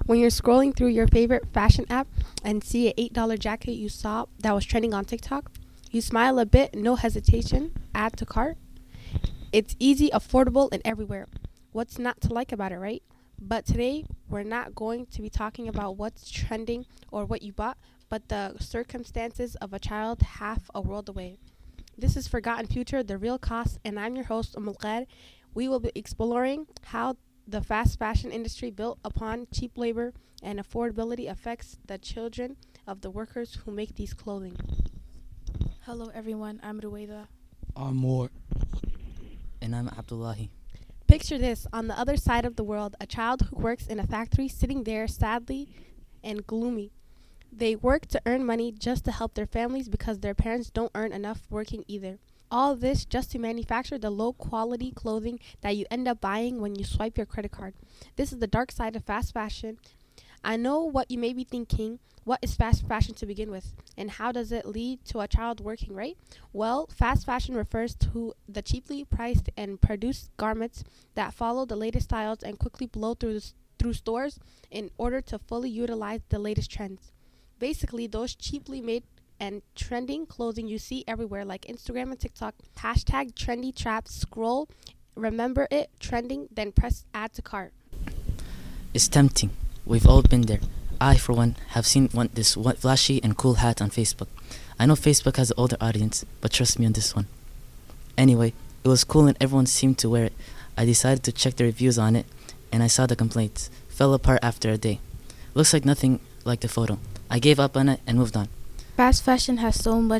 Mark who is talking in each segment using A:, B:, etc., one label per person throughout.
A: When you're scrolling through your favorite fashion app and see an $8 jacket you saw that was trending on TikTok, you smile a bit, no hesitation, add to cart. It's easy, affordable, and everywhere. What's not to like about it, right? But today, we're not going to be talking about what's trending or what you bought, but the circumstances of a child half a world away. This is Forgotten Future, The Real Cost, and I'm your host, Khair. We will be exploring how the fast fashion industry built upon cheap labor and affordability affects the children of the workers who make these clothing.
B: Hello everyone, I'm Ruwaida.
C: I'm more.
D: And I'm Abdullahi.
A: Picture this, on the other side of the world, a child who works in a factory sitting there sadly and gloomy. They work to earn money just to help their families because their parents don't earn enough working either. All this just to manufacture the low quality clothing that you end up buying when you swipe your credit card. This is the dark side of fast fashion. I know what you may be thinking. What is fast fashion to begin with? And how does it lead to a child working, right? Well, fast fashion refers to the cheaply priced and produced garments that follow the latest styles and quickly blow through stores in order to fully utilize the latest trends. Basically, those cheaply made and trending clothing you see everywhere like Instagram and TikTok. Hashtag trendy traps. Scroll, remember it, trending, then press add to cart.
D: It's tempting. We've all been there. I, for one, have seen this flashy and cool hat on Facebook. I know Facebook has an older audience, but trust me on this one. Anyway, it was cool and everyone seemed to wear it. I decided to check the reviews on it, and I saw the complaints. Fell apart after a day. Looks like nothing like the photo. I gave up on it and moved on.
B: Fast fashion has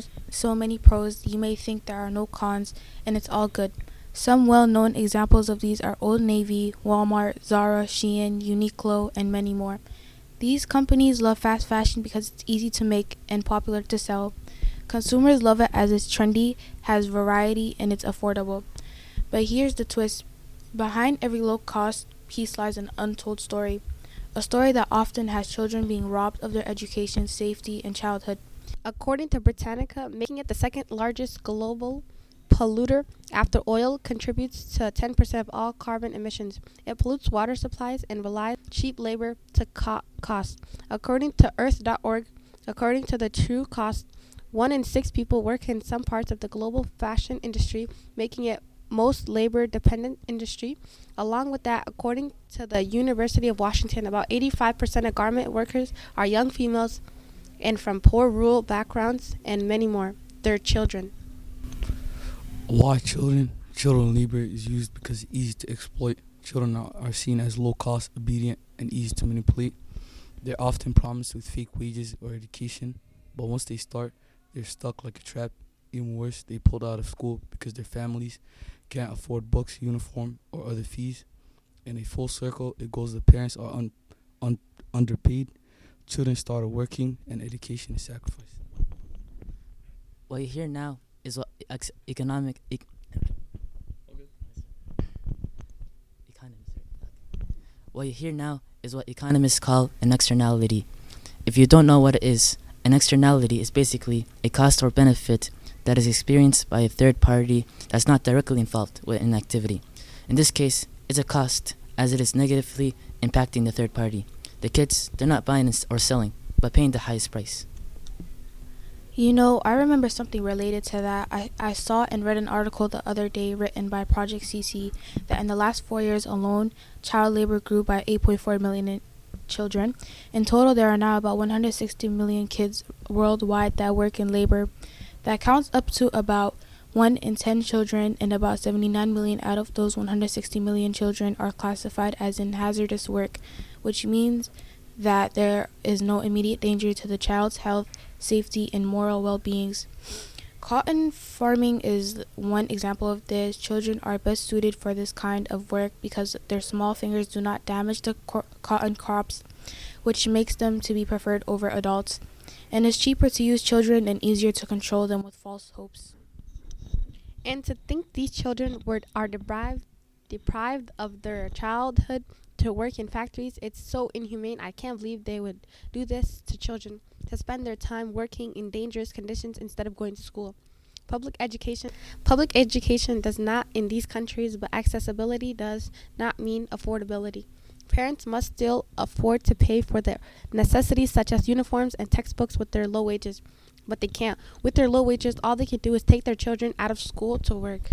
B: so many pros, you may think there are no cons, and it's all good. Some well-known examples of these are Old Navy, Walmart, Zara, Shein, Uniqlo, and many more. These companies love fast fashion because it's easy to make and popular to sell. Consumers love it as it's trendy, has variety, and it's affordable. But here's the twist. Behind every low-cost piece lies an untold story. A story that often has children being robbed of their education, safety, and childhood.
A: According to Britannica, making it the second largest global polluter after oil, contributes to 10% of all carbon emissions. It pollutes water supplies and relies on cheap labor to cost. According to Earth.org, according to the true cost, 1 in 6 people work in some parts of the global fashion industry, making it most labor-dependent industry. Along with that, according to the University of Washington, about 85% of garment workers are young females and from poor rural backgrounds, and many more. They're children.
C: Why children? Children labor is used because it's easy to exploit. Children are seen as low cost, obedient, and easy to manipulate. They're often promised with fake wages or education, but once they start, they're stuck like a trap. Even worse, they pulled out of school because their families can't afford books, uniform, or other fees. In a full circle, it goes the parents are underpaid, children started working, and education is sacrificed.
D: What you hear now is what What you hear now is what economists call an externality. If you don't know what it is, an externality is basically a cost or benefit that is experienced by a third party that's not directly involved with an activity. In this case, it's a cost, as it is negatively impacting the third party. The kids, they're not buying or selling, but paying the highest price.
B: You know, I remember something related to that. I saw and read an article the other day written by Project CC that in the last 4 years alone, child labor grew by 8.4 million children. In total, there are now about 160 million kids worldwide that work in labor. That counts up to about 1 in 10 children, and about 79 million out of those 160 million children are classified as in hazardous work, which means that there is no immediate danger to the child's health, safety, and moral well-beings. Cotton farming is one example of this. Children are best suited for this kind of work because their small fingers do not damage the cotton crops, which makes them to be preferred over adults, and it's cheaper to use children and easier to control them with false hopes.
A: And to think these children are deprived of their childhood to work in factories, it's so inhumane. I can't believe they would do this to children, to spend their time working in dangerous conditions instead of going to school. Public education does not in these countries, but accessibility does not mean affordability. Parents must still afford to pay for their necessities such as uniforms and textbooks with their low wages. But they can't. With their low wages, all they can do is take their children out of school to work.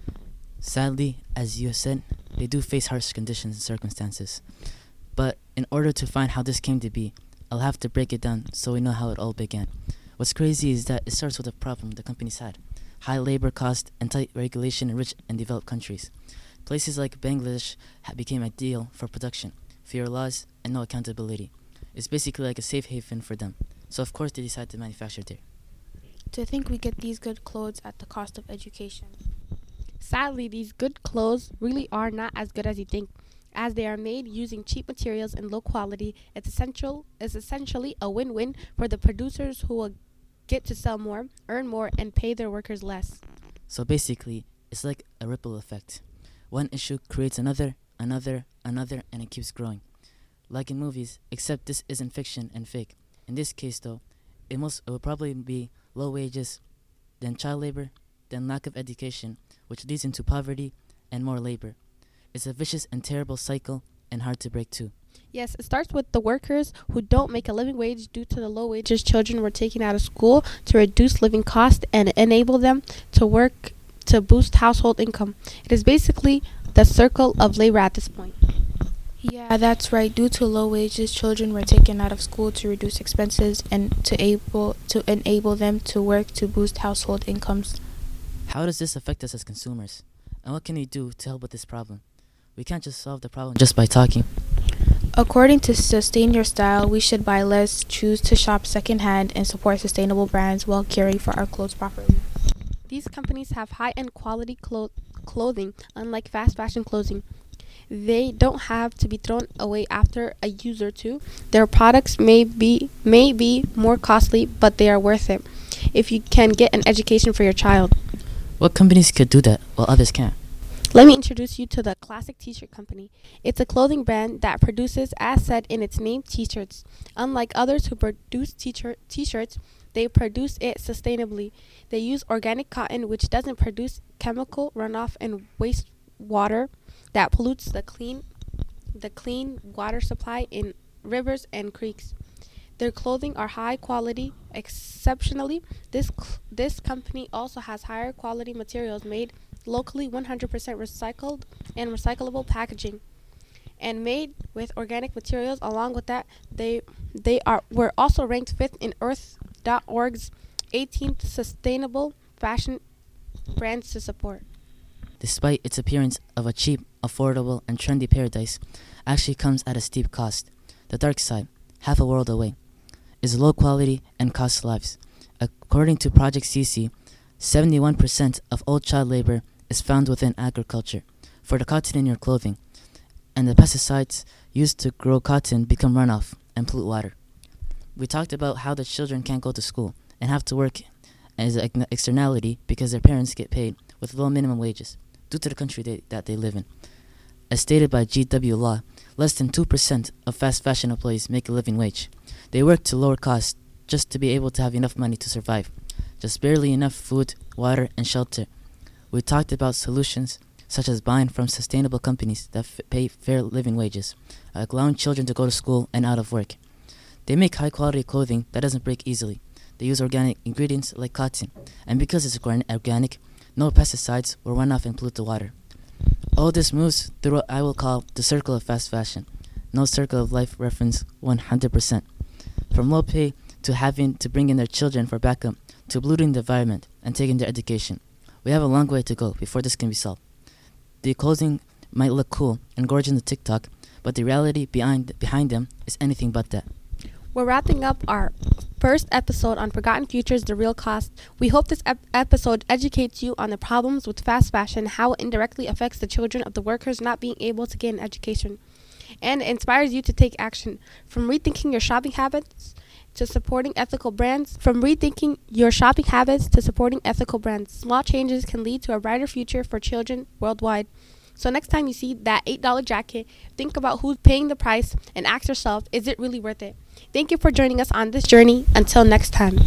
D: Sadly, as you said, they do face harsh conditions and circumstances. But in order to find how this came to be, I'll have to break it down so we know how it all began. What's crazy is that it starts with a problem the companies had: high labor cost and tight regulation in rich and developed countries. Places like Bangladesh became ideal for production, fewer laws, and no accountability. It's basically like a safe haven for them. So of course they decide to manufacture there.
B: To think we get these good clothes at the cost of education.
A: Sadly, these good clothes really are not as good as you think. As they are made using cheap materials and low quality, it's essentially a win-win for the producers who will get to sell more, earn more, and pay their workers less.
D: So basically, it's like a ripple effect. One issue creates another, and it keeps growing. Like in movies, except this isn't fiction and fake. In this case though, it will probably be low wages, then child labor, then lack of education, which leads into poverty and more labor. It's a vicious and terrible cycle and hard to break too.
A: Yes, it starts with the workers who don't make a living wage due to the low wages children were taken out of school to reduce living costs and enable them to work to boost household income. It is basically the circle of labor at this point.
B: Yeah, that's right. Due to low wages, children were taken out of school to reduce expenses and to enable them to work to boost household incomes.
D: How does this affect us as consumers? And what can we do to help with this problem? We can't just solve the problem just by talking.
B: According to Sustain Your Style, we should buy less, choose to shop secondhand, and support sustainable brands while caring for our clothes properly.
A: These companies have high-end quality clothing, unlike fast fashion clothing. They don't have to be thrown away after a use or two. Their products may be more costly, but they are worth it if you can get an education for your child.
D: What companies could do that while others can't?
A: Let me introduce you to the Classic T-Shirt Company. It's a clothing brand that produces, as said in its name, T-shirts. Unlike others who produce T-shirts, they produce it sustainably. They use organic cotton, which doesn't produce chemical runoff and wastewater that pollutes the clean water supply in rivers and creeks. Their clothing are high quality. Exceptionally, this company also has higher quality materials made locally, 100% recycled and recyclable packaging, and made with organic materials. Along with that, were also ranked 5th in Earth.org's 18th sustainable fashion brands to support.
D: Despite its appearance of a cheap, affordable, and trendy paradise, actually comes at a steep cost. The dark side, half a world away, is low quality and costs lives. According to Project CC, 71% of all child labor is found within agriculture, for the cotton in your clothing, and the pesticides used to grow cotton become runoff and pollute water. We talked about how the children can't go to school and have to work as an externality because their parents get paid with low minimum wages due to the country that they live in. As stated by GW Law, less than 2% of fast fashion employees make a living wage. They work to lower costs just to be able to have enough money to survive. Just barely enough food, water, and shelter. We talked about solutions such as buying from sustainable companies that pay fair living wages, allowing children to go to school and out of work. They make high-quality clothing that doesn't break easily. They use organic ingredients like cotton, and because it's organic, no pesticides will run off and pollute the water. All this moves through what I will call the circle of fast fashion. No circle of life reference 100%. From low pay to having to bring in their children for backup to polluting the environment and taking their education. We have a long way to go before this can be solved. The clothing might look cool and gorgeous on TikTok, but the reality behind them is anything but that.
A: We're wrapping up our first episode on Forgotten Futures, The Real Cost. We hope this episode educates you on the problems with fast fashion, how it indirectly affects the children of the workers not being able to get an education, and inspires you to take action. From rethinking your shopping habits to supporting ethical brands, small changes can lead to a brighter future for children worldwide. So next time you see that $8 jacket, think about who's paying the price and ask yourself, is it really worth it? Thank you for joining us on this journey. Until next time.